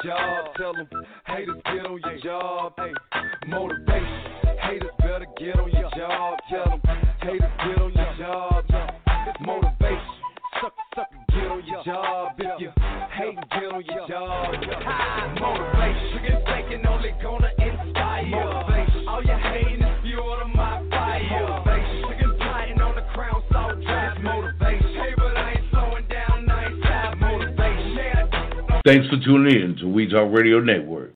job. Tell them haters get on your job. Hey, motivation. Haters better get on your job. Tell them haters get on your job. Motivation. Suck, suck, get on your job. If you hate, get on your job. Motivation. Sugar faking only gonna inspire. Motivation. All you hating is fuel to my fire. Motivation. Sugar plotting on the crown, so drive. Motivation. Hey, but I ain't slowing down. I ain't tired. Motivation. Thanks for tuning in to We Talk Radio Network.